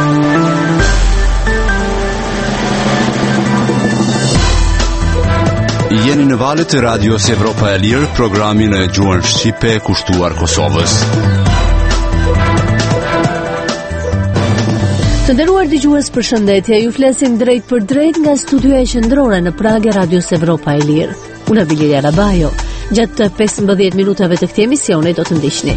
Jeni në valët e radios Evropa e Lirë, programin e gjuhën shqipe kushtuar Kosovës. Të nderuar dëgjues, përshëndetje. Ju flasim drejt për drejt nga studioja qendrore në Pragë e radios Evropa e Lirë. Unë Vilja Rabajo. Gjatë 15 minutave të këtij emisioni do të ndiqni.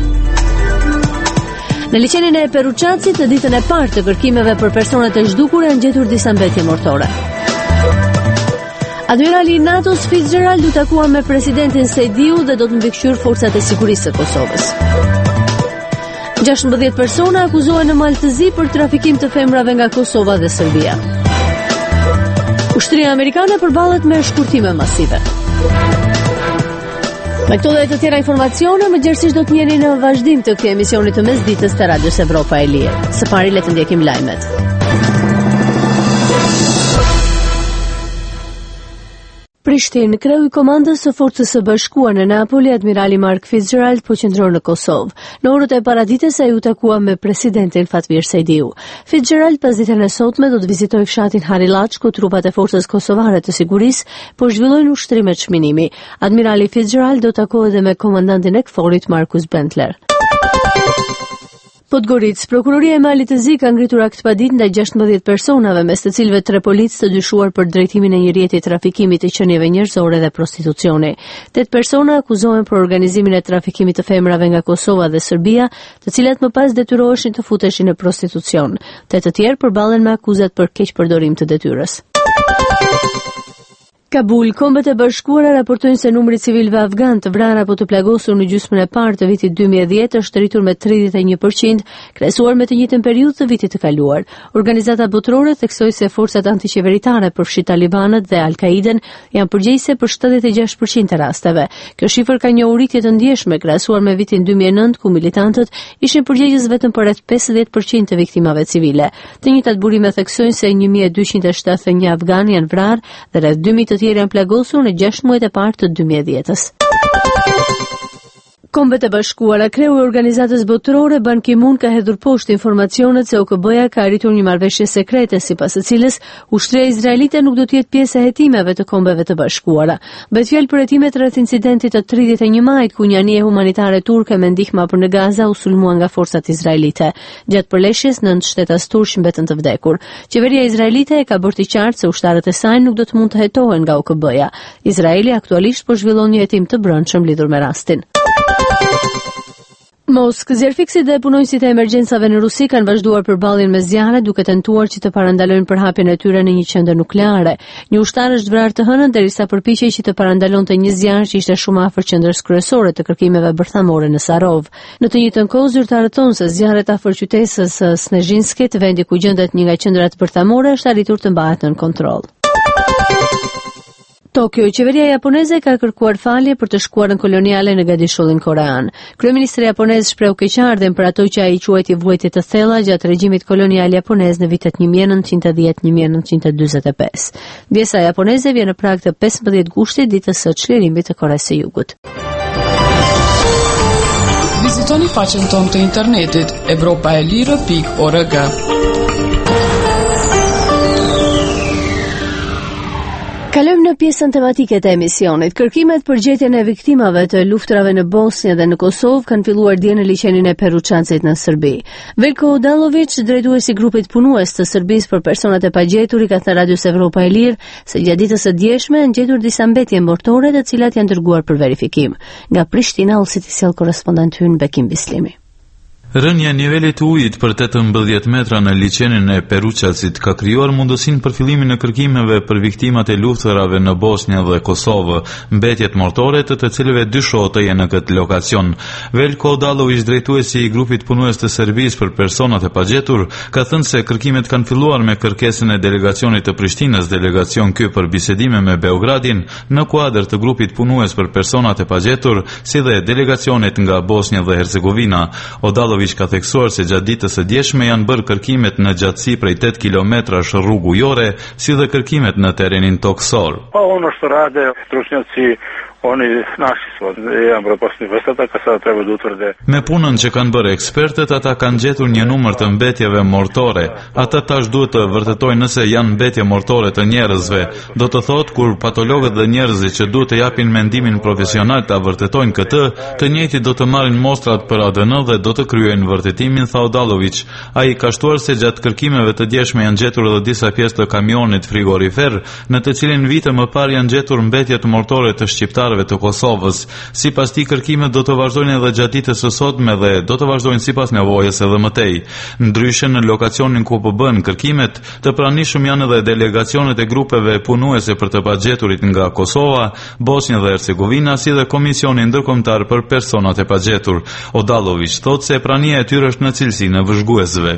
Në liçenin e Peruçacit, në ditën e parë të kërkimeve për personat e zhdukur janë gjetur disa mbetje mortore. Admirali i NATO-s Fitzgerald u takua me presidentin Sejdiu dhe do të mbikëqyr forcat e sigurisë së Kosovës. 16 persona akuzohen në Maltëzi për trafikim të femrave nga Kosova dhe Serbia. Ushtria amerikane përballet me shkurtime masive. Me këto dhe të tjera informacione, mëngjesisht do të njeni në vazhdim të këtij emisioni të mesditës të Radios Evropa e Lirë. Së pari le të ndjekim lajmet. Prishtinë, kreu i komandës së forcës së bashkuar në Napoli, admirali Mark Fitzgerald, po qëndron në Kosovë. Në orët e paradites ai u takua me presidentin Fatmir Sejdiu. Fitzgerald pas ditën e sotme do të vizitojë fshatin Harilaç, ku trupat e forcës kosovare të sigurisë po zhvillojnë ushtrime çmimimi. Admirali Fitzgerald do të takohet edhe me komandantin e KFOR-it Markus Bentler. Podgorica, prokuroria e Malit të Zi ka ngritur akt paditë ndaj 16 personave, mes të cilëve 3 policë të dyshuar për drejtimin e një rrjeti trafikimit të qenieve njerëzore dhe prostitucioni. 8 persona akuzohen për organizimin e trafikimit të femrave nga Kosova dhe Serbia, të cilat më pas detyroheshin të futeshin në prostitucion. 8 të tjerë përballen me akuzat për keqpërdorim të detyrës. Kabul, Kombet e Bashkuara raportojnë se numri civilëve afgan të vrarë apo të plagosur në gjysmën e parë të vitit 2010 është rritur me 31%, krahasuar me të njëjtën periudhë të vitit të kaluar. Organizata botërore theksoi se forcat antiqeveritare, përfshi talibanët dhe Al-Qaiden, janë përgjegjëse për 76% të rasteve. Kjo shifër ka një rritje të ndjeshme krahasuar me vitin 2009, ku militantët ishin përgjegjës vetëm për rreth 50% të viktimave civile. Të njëjtat burime theksojnë se 1271 afgan janë vrarë dhe rreth 2000 të tjerë janë plagosur në 6 muajt e parë të 2010-s. Kombet e Bashkuara, kreu i organizatës botërore Ban Ki-moon ka hedhur poshtë informacionet se OKB-ja ka arritur një marrëveshje sekrete sipas së cilës ushtria izraelite nuk do të jetë pjesë e hetimeve të Kombeve të Bashkuara. Bëhet fjalë për hetimet rreth incidentit të 31 majit, ku një anije humanitare turke me ndihmë në Gaza u sulmua nga forcat izraelite. Gjatë përleshjes, 9 shtetas turq mbetën të vdekur. Qeveria izraelite e ka bërë të qartë se ushtarët e saj nuk do të mund të hetohen nga OKB-ja. Izraeli aktualisht po zhvillon një hetim të brendshëm lidhur me rastin. Moskë, zjarfikësit dhe punonjësit e emergjencave në Rusi kanë vazhduar përballjen me zjarre, duke tentuar që të parandalojnë përhapjen e tyre në një qendër nukleare. Një ushtar është vrarë të hënën derisa përpiqej që të parandalonte një zjarr që ishte shumë afër qendrës kryesore të kërkimeve bërthamore në Sarov. Në të njëjtën kohë, zyrtarët thonë se zjarret afër qytetës së Snezhinskit, vendi ku gjendet një nga qendrat bërthamore, është arritur të mbahet nën kontroll. Tokyo, qeveria japoneze ka kërkuar falje për të shkuarën koloniale në Gadishullin korean. Kryeministri japonez shpreu keqardhjen për ato që ai quajti vuajtje të thella gjatë regjimit kolonial japonez në vitet 1910-1945. Djesa japoneze vjen në prag të 15 gushtit, ditës së çlirimit të Koresë së Jugut. Vizitoni faqen tonë të internetit europaelire.org. Kalojmë në pjesën tematike të emisionit. Kërkimet për gjetjen e viktimave të luftrave në Bosnjë dhe në Kosovë kanë filluar dje në liçenin e Peruçacit në Serbi. Veljko Odalović, drejtuesi i grupit punues të Serbisë për personat e pagjetur, i ka thënë Radios Evropa e Lirë se gjatë ditës së djeshme janë gjetur disa mbetje mortore, të cilat janë dërguar për verifikim. Nga Prishtina, ulsit i sjell korrespondenti ynë Bekim Bislimi. Rënja nivelit të ujit për 18 metra në liçenin e Peruçacit ka krijuar mundësinë për fillimin e kërkimeve për viktimat e luftrave në Bosnjë dhe Kosovë, mbetjet mortore të cilëve dyshohet janë në këtë lokacion. Veljko Odalović, drejtuesi i grupit punues të Serbisë për personat e pagjetur, ka thënë se kërkimet kanë filluar me kërkesën e delegacionit të Prishtinës, delegacion ky për bisedime me Beogradin në kuadër të grupit punues për personat e pagjetur, si dhe delegacionit nga Bosnja dhe Hercegovina. Odalović ka theksuar se gjatë ditës së djeshme janë bërë kërkimet në gjatësi prej 8 kilometrash rrugë ujore, si dhe kërkimet në terrenin toksor. Pa ono što rade stručnjaci Me punën që kanë bërë ekspertët, ata kanë gjetur një numër të mbetjeve mortore. Ata tash duhet të vërtetojnë nëse janë mbetje mortore të njerëzve. Do të thotë kur patologët dhe njerëzit që duhet të japin mendimin profesional ta vërtetojnë këtë, të njëjtit do të marrin mostrat për ADN dhe do të kryejnë vërtetimin, tha Odallović. Ai ka shtuar se gjatë kërkimeve të djeshme janë gjetur edhe disa pjesë të kamionit frigorifer, në të cilin vite më parë janë gjetur mbetjet mortore të shqiptarëve të Kosovës. Sipas tij, kërkimet do të vazhdojnë edhe gjatë ditës së sotme dhe do të vazhdojnë sipas nevojës edhe më tej. Ndryshe, në lokacionin ku po bëhen kërkimet, të pranishëm janë edhe delegacionet e grupeve punuese për të pagjeturit nga Kosova, Bosnja dhe Hercegovina, si dhe Komisioni Ndërkombëtar për personat e pagjetur. Odallović thotë se prania e tyre është në cilësinë e vëzhguesve.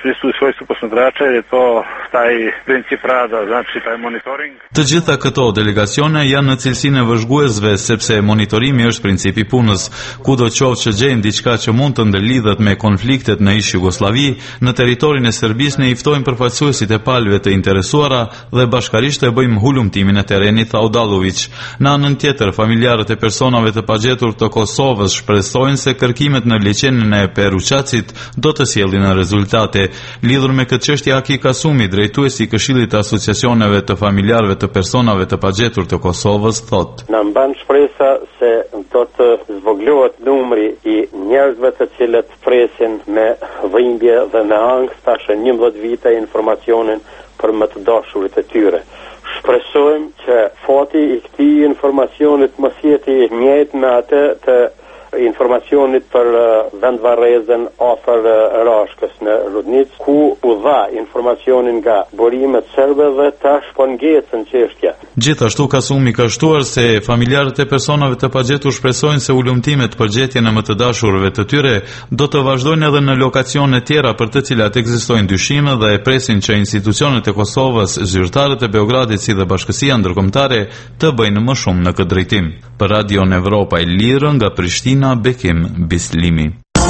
Të gjitha këto delegacione janë në cilësinë e vëzhguesve sepse monitorimi është principi punës. Kudo qoftë që gjejnë diçka që mund të ndërlidhet me konfliktet në ish Jugosllavi, në territorin e Serbisë ne i ftojmë përfaqësuesit e palëve të interesuara dhe bashkarisht e bëjmë hulumtimin e terrenit, tha Odallović. Në anën tjetër, familjarët e personave të pagjetur të Kosovës shpresojnë se kërkimet në liçenin e Peruçacit do të sjellin rezultate. Lidhur me këtë çështje, Aki Kasumi, drejtuesi i Këshillit të Asociacioneve të Familjarëve të Personave të Pagjetur të Kosovës, thotë: Na mban shpresa se do të zvogëlohet numri i njerëzve të cilët presin me dhimbje dhe me angst tash 11 vite informacionin për më të dashurit e tyre. Shpresojmë që fati i këtij informacionit mos jetë i njëjtë me atë të informacionit për vendvarrezën afër Rashkës në Rudnicë, ku u dha informacionin nga burimet serbe dhe tash po ngecën çështja. Gjithashtu Kasumi ka shtuar se familjarët e personave të pagjetur shpresojnë se ulëmtimet për gjetjen e më të dashurëve të tyre do të vazhdojnë edhe në lokacione tjera për të cilat ekzistojnë dyshime dhe e presin që institucionet e Kosovës, zyrtarët e Beogradit si dhe Bashkësia Ndërkombëtare të bëjnë më shumë në këtë drejtim. Për Radion Evropa e Lirë nga Prishtina, Bekim Bislimi.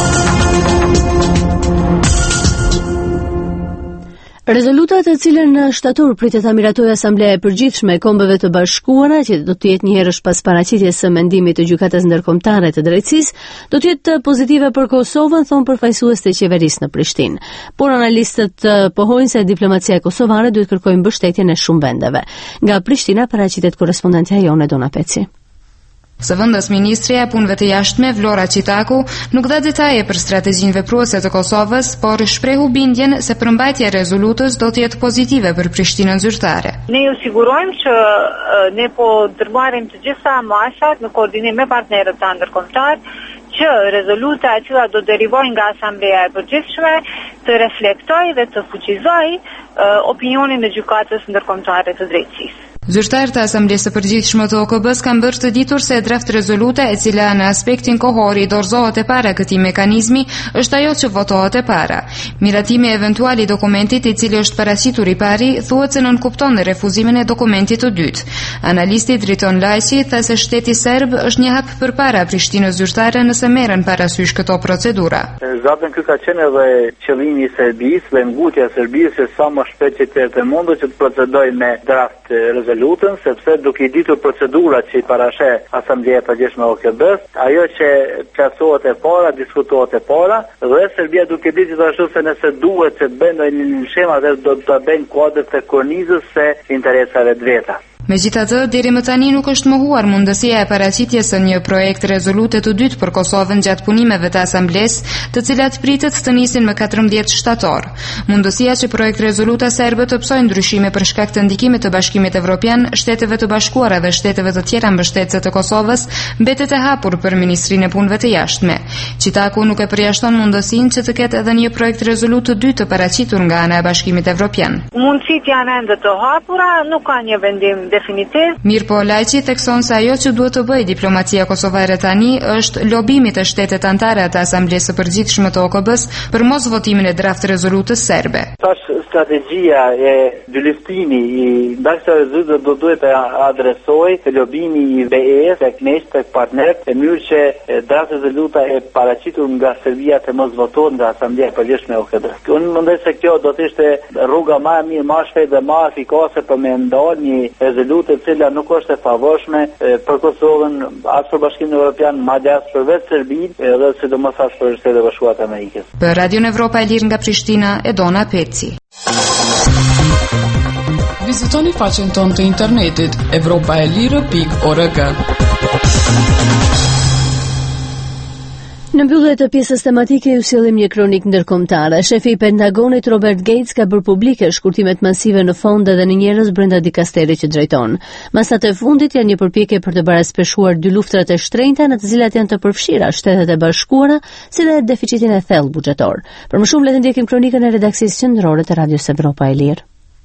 Rezoluta të cilën në shtator pritet ta miratojë Asambleja e Përgjithshme e Kombeve të Bashkuara, që do të jetë një herësh pas paraqitjes së mendimit të Gjykatës Ndërkombëtare të Drejtësisë, do të jetë pozitive për Kosovën, thon përfaqësues të qeverisë në Prishtinë. Por analistët pohojnë se diplomacia kosovare duhet kërkojë mbështetjen e shumë vendeve. Nga Prishtina paraqitet korrespondentja Jone Dona Peci. Zëvendës ministrja e punëve të jashtme Vlora Qitaku nuk dha detaje për strategjinë vepruese të Kosovës, por shprehu bindjen se përmbajtja e rezolutës do të jetë pozitive për Prishtinën zyrtare. Ne ju sigurojmë që ne po ndërmarrim të gjitha masat në koordinim me partnerët tanë ndërkombëtar, që rezoluta e cila do derivojë nga Asambleja e Përgjithshme të reflektojë dhe të fuqizojë opinionin e Gjykatës Ndërkombëtare të Drejtësisë. Zyrtarët e Asamblesë së Përgjithshme të OKB-s kanë bërë të ditur se draft rezoluta e cila në aspektin kohor i dorëzohet e para këtij mekanizmi është ajo që votohet e para. Miratimi eventual i dokumentit i cili është paraqitur i pari thuhet se nënkupton refuzimin e dokumentit të dytë. Analisti Driton Lajqi tha se shteti serb është një hap përpara Prishtinës zyrtare nëse merren parasysh këto procedura. Zaten ky ka qenë edhe qëllimi i Serbisë dhe ngutja e Serbisë se sa më shpejt që të mundur që të procedojë me draft rezolutën, sepse duke i ditur procedurat që i parasheh Asambleja e Përgjithshme e OKB-s, ajo që plotësohet e para, diskutohet e para, dhe Serbia duke ditur gjithashtu se nëse duhet të bëjnë një shem atë do të bëjnë kuadër të kornizës së interesave të veta. Megjithatë, deri më tani nuk është mohuar mundësia e paraqitjes së një projekt rezolute të dytë për Kosovën gjatë punimeve të Asamblesë, të cilat pritet të nisin më 14 shtator. Mundësia që projekt rezoluta serbe të psojë ndryshime për shkak të ndikimit të Bashkimit Evropian, Shteteve të Bashkuara dhe shteteve të tjera mbështetëse të Kosovës mbetet e hapur për Ministrinë e Punëve të Jashtme. Qitaku nuk e përjashton mundësinë që të ketë edhe një projekt rezolutë të dytë të paraqitur nga ana e Bashkimit Evropian. Mundësitë janë ende të hapura, nuk ka një vendim definitiv. Mirë po, Lajqi thekson se ajo që duhet të bëjë diplomacia kosovare tani është lobimi të shtetet anëtare të Asamblesë së Përgjithshme të OKB-s për mos votimin e draft rezolutës serbe. Tash strategjia e dylistimi i dashur rezultat do duhet të adresojë lobimi i BE-s tek ne tek partnerët në mënyrë që draft rezoluta e paraqitur nga Serbia të mos votohet nga Asambleja e Përgjithshme e OKB-s. Unë mendoj se kjo do të ishte rruga më e mirë, më e shpejtë dhe më efikase për me ndalë një rezolutë e cila nuk është e favorshme për Kosovën, as për Bashkimin Evropian, madje as për vetë Serbinë dhe sidomos as për Shtetet e Bashkuara të Amerikës. Për Radio Evropa e Lirë nga Prishtina, Edona Peci. Vizitoni faqen tonë të internetit evropaelire.org. Në mbyllje të pjesës tematike ju sillim një kronik ndërkombëtare. Shefi i Pentagonit Robert Gates ka bërë publike shkurtimet masive në fonde dhe në njerëz brenda dikasterit që drejton. Masat e fundit janë një përpjekje për të baraspeshuar dy luftrat e shtrenjta në të cilat janë të përfshira Shtetet e Bashkuara, si dhe deficitin e thellë buxhetor. Për më shumë le të ndjekim kronikën e redaksisë qendrore të Radios Evropa e Lirë.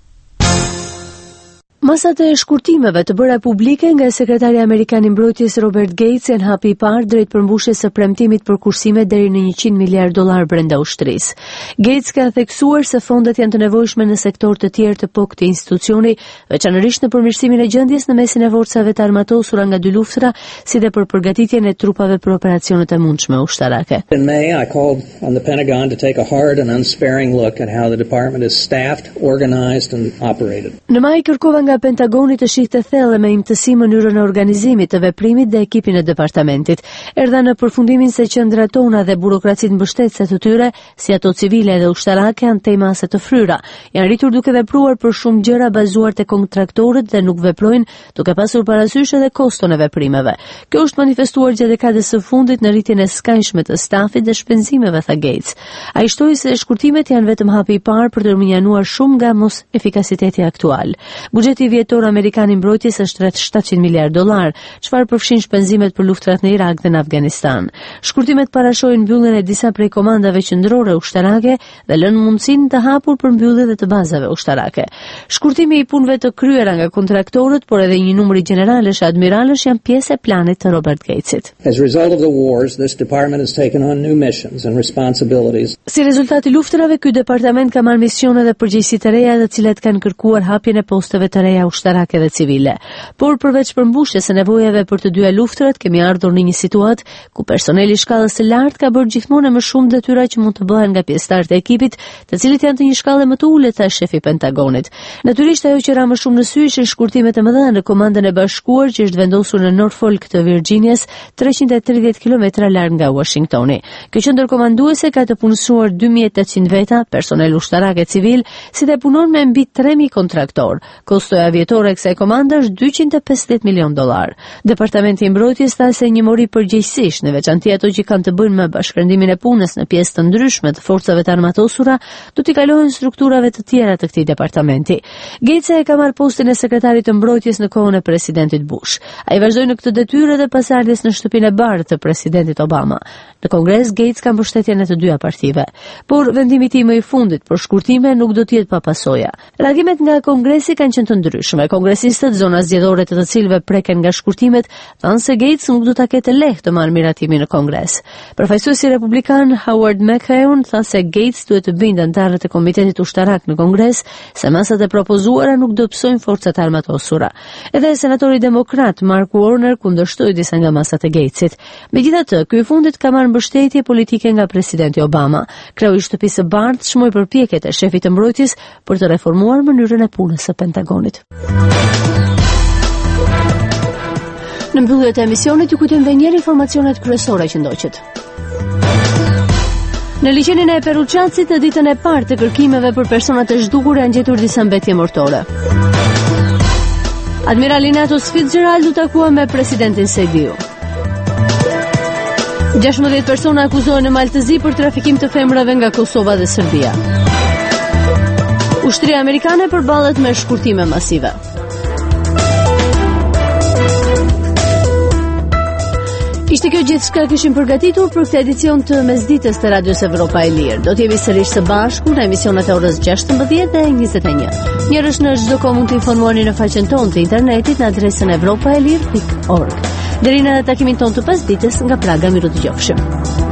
Masat e shkurtimeve të bëra publike nga sekretari amerikan i mbrojtjes Robert Gates janë hapi i parë drejt përmbushjes së premtimit për kursime deri në $100 miliard brenda ushtrisë. Gates ka theksuar se fondet janë të nevojshme në sektor të tjerë të këtij institucioni, veçanërisht në përmirësimin e gjendjes në mesin e forcave të armatosura nga dy luftra, si dhe për përgatitjen e trupave për operacionet e mundshme ushtarake. In May, I called on the Pentagon to take a hard and unsparing look at how the department is staffed, organized and operated. Në maj kërkova nga Pentagoni të shihte thellë me imtësi mënyrën e organizimit të veprimit dhe ekipin e departamentit. Erdha në përfundimin se qendrat tona dhe burokracitë mbështetëse të tyre, si ato civile dhe ushtarake, janë tema ase të fryra. Janë rritur duke vepruar për shumë gjëra bazuar te kontraktorët dhe nuk veprojnë duke pasur parasysh edhe koston e veprimeve. Kjo është manifestuar gjatë dekadës së fundit në rritjen e skajshme të stafit dhe shpenzimeve, tha Gates. Ai shtoi se shkurtimet janë vetëm hapi i parë për të minjanuar shumë nga mos efikasiteti aktual. Buxheti vjetor amerikan i mbrojtjes është rreth $700 miliard, çfarë përfshin shpenzimet për luftrat në Irak dhe në Afganistan. Shkurtimet parashojnë mbylljen e disa prej komandave qendrore ushtarake dhe lënë mundësinë të hapur për mbyllje dhe të bazave ushtarake. Shkurtimi i punëve të kryera nga kontraktorët, por edhe një numër i generalësh e admiralësh janë pjesë e planit të Robert Gatesit. As a result of the wars, this department has taken on new missions and responsibilities. Si rezultati luftrave, ky departament ka marrë misione dhe përgjegjësi të reja, të cilat kanë kërkuar hapjen e posteve të reja ushtarake dhe civile. Por përveç përmbushjes së nevojave për të dyja luftrat, kemi ardhur në një situatë ku personeli i shkallës së lartë ka bërë gjithmonë më shumë detyra që mund të bëhen nga pjesëtarët e ekipit, të cilët janë të një shkallë më të ulët, tha shefi i Pentagonit. Natyrisht ajo që ra më shumë në sy ishin shkurtimet e mëdha në Komandën e Bashkuar, që është vendosur në Norfolk të Virginias, 330 kilometra larg nga Washingtoni. Kjo qendër komanduese ka të punësuar 2800 veta, personel ushtarak e civil, si dhe punon me mbi 3000 kontraktor. Kostoja avjetore e kësaj komande është $250 milion. Departamenti i mbrojtjes tha se një mori përgjegjësisht, në veçanti ato që kanë të bëjnë me bashkërendimin e punës në pjesë të ndryshme të forcave të armatosura, do t'i kalohen strukturave të tjera të këtij departamenti. Gates e ka marrë postin e sekretarit të mbrojtjes në kohën e presidentit Bush. Ai vazhdoi në këtë detyrë edhe pas ardhes në shtëpinë e bardhë të presidentit Obama. Në Kongres, Gates ka mbështetjen e të dyja partive. Por vendimi i tij më i fundit për shkurtime nuk do të jetë pa pasoja. Reagimet nga Kongresi kanë qenë të ndryshme. Kongresistët, zona zgjedhore të cilëve preken nga shkurtimet, thanë se Gates nuk do ta ketë lehtë të marrë miratimin në Kongres. Përfaqësuesi republikan Howard McCain tha se Gates duhet të bindë anëtarët e Komitetit Ushtarak në Kongres se masat e propozuara nuk do psojnë forcat armatosura. Edhe senatori demokrat Mark Warner kundërshtoi disa nga masat e Gatesit. Megjithatë, ky i fundit ka marrë mbështetje politike nga presidenti Obama. Kreu i shtëpisë së bardhë shmoi përpjekjet e shefit të mbrojtjes për të reformuar mënyrën e punës së Pentagonit. Në mbyllje të emisionit ju kujtojmë edhe një herë informacionet kryesore që ndoqët. Në liçenin e Peruçacit, në ditën e parë të kërkimeve për personat e zhdukur janë gjetur disa mbetje mortore. Admirali NATO-s Fitzgerald u takua me presidentin Segdiu. 16 persona akuzohen në Maltëzi për trafikim të femrave nga Kosova dhe Serbia. Ushtria amerikane përballet me shkurtime masive. Ishte kjo gjithçka kishim përgatitur për këtë edicion të mesditës të Radios Evropa e Lirë. Do t'jemi sërish së bashku në emisionet e orës 16 dhe 21. Njërësh në çdo kohë mund të informuani në faqen tonë të internetit në adresën evropaelir.org. Deri në takimin tonë të pasdites nga Praga, miru të gjofshim.